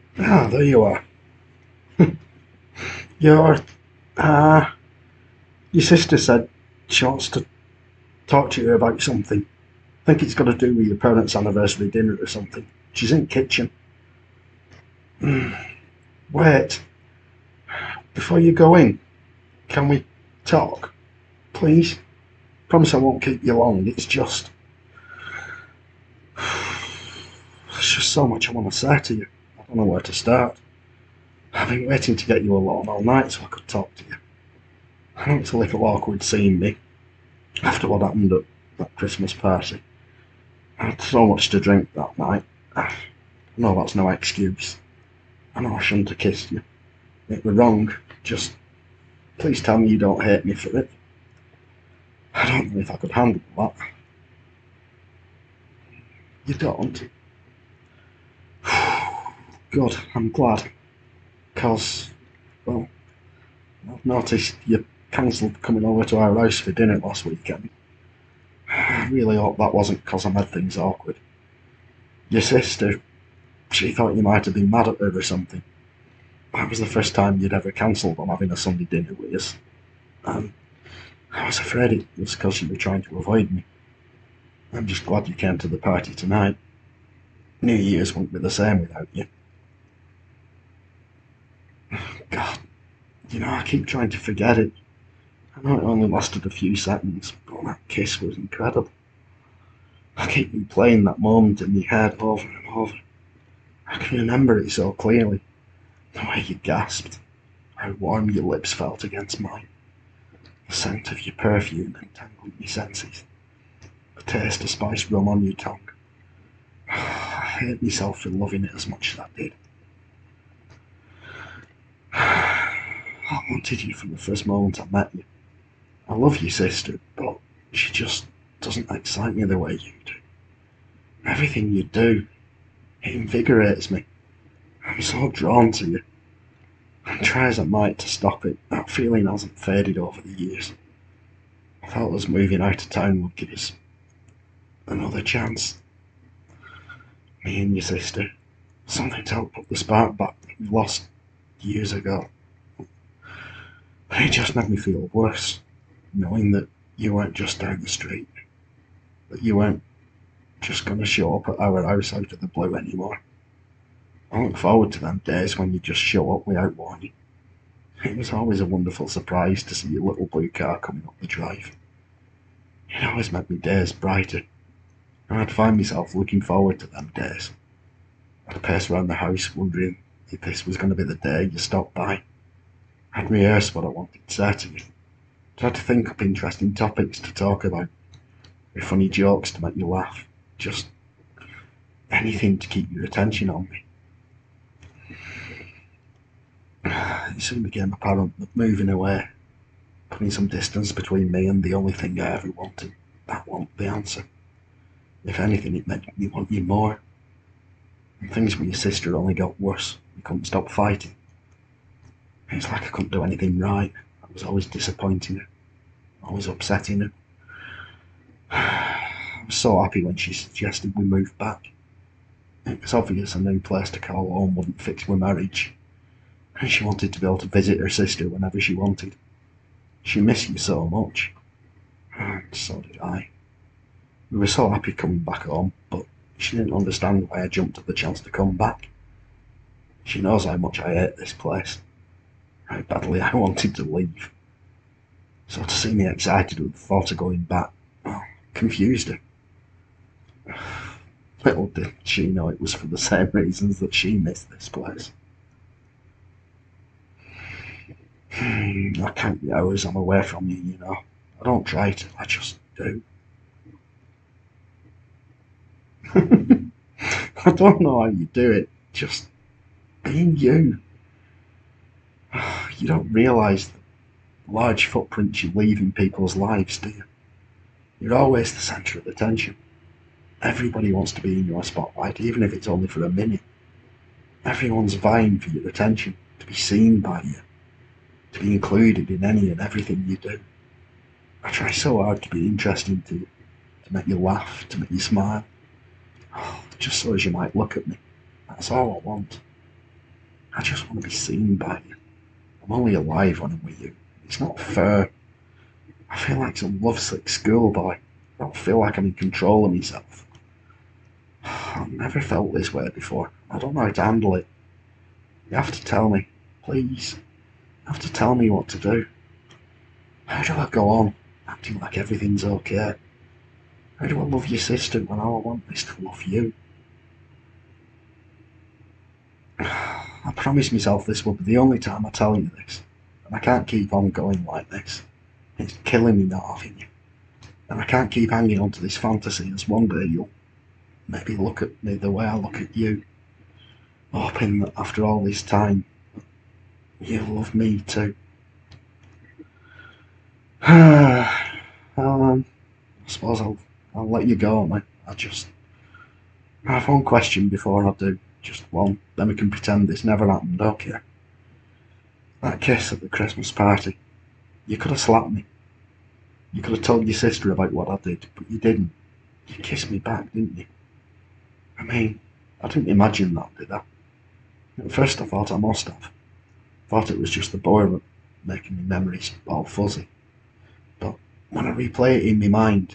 Ah, there you are. Your, uh, your sister said she wants to talk to you about something. I think it's got to do with your parents' anniversary dinner or something. She's in the kitchen. Wait, before you go in, can we talk, please? Promise I won't keep you long. It's just so much I want to say to you. I don't know where to start. I've been waiting to get you alone all night so I could talk to you. I know it's a little awkward seeing me after what happened at that Christmas party. I had so much to drink that night. I know that's no excuse. I know I shouldn't have kissed you. It was wrong. Just please tell me you don't hate me for it. I don't know if I could handle that. You don't? Good, I'm glad. Because, well, I've noticed you cancelled coming over to our house for dinner last weekend. I really hope that wasn't because I made things awkward. Your sister, she thought you might have been mad at her or something. That was the first time you'd ever cancelled on having a Sunday dinner with us. And I was afraid it was because you were trying to avoid me. I'm just glad you came to the party tonight. New Year's won't be the same without you. God, I keep trying to forget it. I know it only lasted a few seconds, but that kiss was incredible. I keep replaying that moment in my head over and over. I can remember it so clearly. The way you gasped, how warm your lips felt against mine, the scent of your perfume entangled my senses, the taste of spiced rum on your tongue. I hate myself for loving it as much as I did. I wanted you from the first moment I met you. I love your sister, but she just doesn't excite me the way you do. Everything you do, it invigorates me. I'm so drawn to you. And try as I might to stop it, that feeling hasn't faded over the years. I thought us moving out of town would give us another chance. Me and your sister. Something to help put the spark back that we lost years ago. But it just made me feel worse, knowing that you weren't just down the street, that you weren't just going to show up at our house out of the blue anymore. I look forward to them days when you just show up without warning. It was always a wonderful surprise to see your little blue car coming up the drive. It always made my days brighter, and I'd find myself looking forward to them days. I'd pace around the house wondering if this was going to be the day you stopped by. I'd rehearse what I wanted to say to you, tried to think up interesting topics to talk about, with funny jokes to make you laugh, just anything to keep your attention on me. It soon became apparent that moving away, putting some distance between me and the only thing I ever wanted, that wasn't the answer. If anything, it made me want you more. And things with your sister only got worse. We couldn't stop fighting. It's like I couldn't do anything right. I was always disappointing her, always upsetting her. I was so happy when she suggested we move back. It was obvious a new place to call home wouldn't fix my marriage, and she wanted to be able to visit her sister whenever she wanted. She missed you so much, and so did I. We were so happy coming back home, but she didn't understand why I jumped at the chance to come back. She knows how much I hate this place, how badly I wanted to leave. So to see me excited with the thought of going back, well, confused her. Little did she know it was for the same reasons that she missed this place. I count the hours I'm away from you. I don't try to, I just do. I don't know how you do it, just being you. You don't realise the large footprints you leave in people's lives, do you? You're always the centre of attention. Everybody wants to be in your spotlight, even if it's only for a minute. Everyone's vying for your attention, to be seen by you, to be included in any and everything you do. I try so hard to be interesting to you, to make you laugh, to make you smile. Oh, just so as you might look at me. That's all I want. I just want to be seen by you. I'm only alive when I'm with you. It's not fair. I feel like some lovesick schoolboy. I don't feel like I'm in control of myself. I've never felt this way before. I don't know how to handle it. You have to tell me. Please. You have to tell me what to do. How do I go on, acting like everything's okay? How do I love your sister when all I want is to love you? I promised myself this would be the only time I tell you this, and I can't keep on going like this. It's killing me not having you. And I can't keep hanging on to this fantasy as one day you'll maybe look at me the way I look at you, hoping that after all this time, you'll love me too. I suppose I'll let you go, mate. I have one question before I do. Just one. Then we can pretend this never happened, okay? That kiss at the Christmas party. You could have slapped me. You could have told your sister about what I did, but you didn't. You kissed me back, didn't you? I mean, I didn't imagine that, did I? At first I thought I must have. Thought it was just the boy making my memories all fuzzy. But when I replay it in my mind,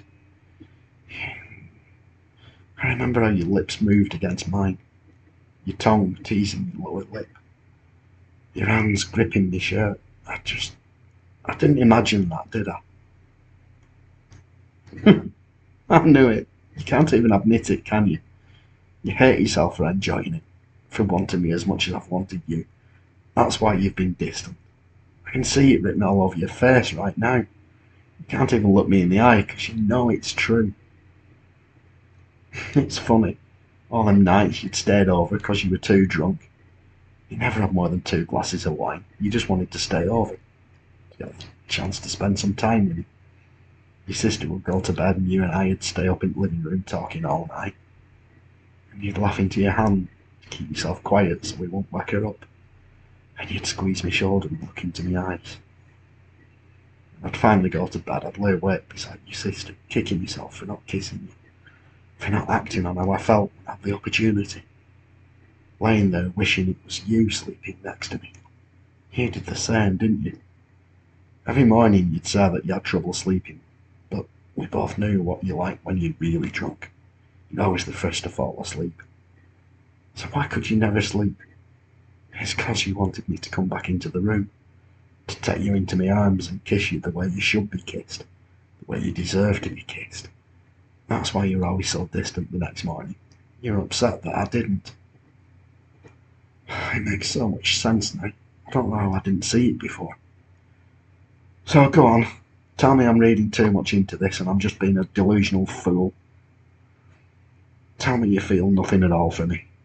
I remember how your lips moved against mine, your tongue teasing my lower lip, your hands gripping my shirt. I didn't imagine that, did I? I knew it. You can't even admit it, can you? You hate yourself for enjoying it, for wanting me as much as I've wanted you. That's why you've been distant. I can see it written all over your face right now. You can't even look me in the eye because you know it's true. It's funny. All them nights you'd stayed over because you were too drunk. You never had more than 2 glasses of wine. You just wanted to stay over. You got a chance to spend some time with me. Your sister would go to bed and you and I'd stay up in the living room talking all night. And you'd laugh into your hand to keep yourself quiet so we won't wake her up. And you'd squeeze my shoulder and look into my eyes. I'd finally go to bed. I'd lay awake beside your sister, kicking myself for not kissing you, for not acting on how I felt when I had the opportunity. Laying there wishing it was you sleeping next to me. You did the same, didn't you? Every morning you'd say that you had trouble sleeping, but we both knew what you liked when you're really drunk. You're always the first to fall asleep. So why could you never sleep? It's because you wanted me to come back into the room, to take you into my arms and kiss you the way you should be kissed, the way you deserve to be kissed. That's why you're always so distant the next morning. You're upset that I didn't. It makes so much sense now. I don't know how I didn't see it before. So go on, tell me I'm reading too much into this and I'm just being a delusional fool. Tell me you feel nothing at all for me.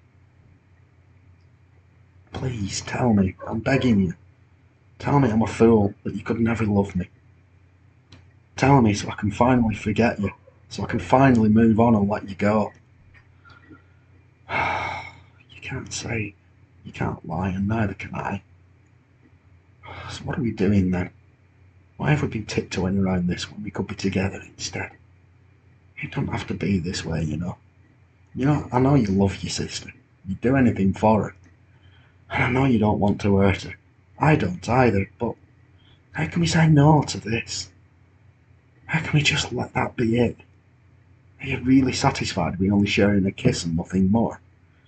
Please tell me, I'm begging you. Tell me I'm a fool, that you could never love me. Tell me so I can finally forget you, so I can finally move on and let you go. You can't say, you can't lie, and neither can I. So what are we doing then? Why have we been tiptoeing around this when we could be together instead? It don't have to be this way, you know. I know you love your sister. You'd do anything for her. And I know you don't want to hurt her. I don't either, but how can we say no to this? How can we just let that be it? Are you really satisfied with only sharing a kiss and nothing more?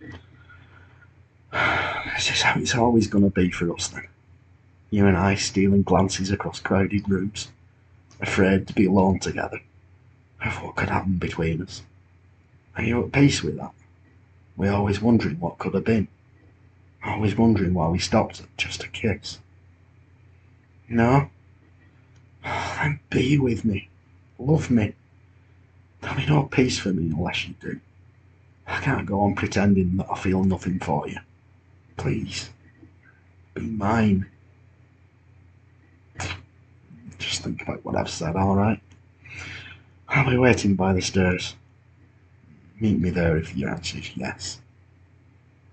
Is this how it's always going to be for us then? You and I stealing glances across crowded rooms, afraid to be alone together, of what could happen between us. Are you at peace with that? We're always wondering what could have been. Always wondering why we stopped at just a kiss. No? Then be with me. Love me. There'll be no peace for me unless you do. I can't go on pretending that I feel nothing for you. Please. Be mine. Just think about what I've said, alright? I'll be waiting by the stairs. Meet me there if your answer is yes.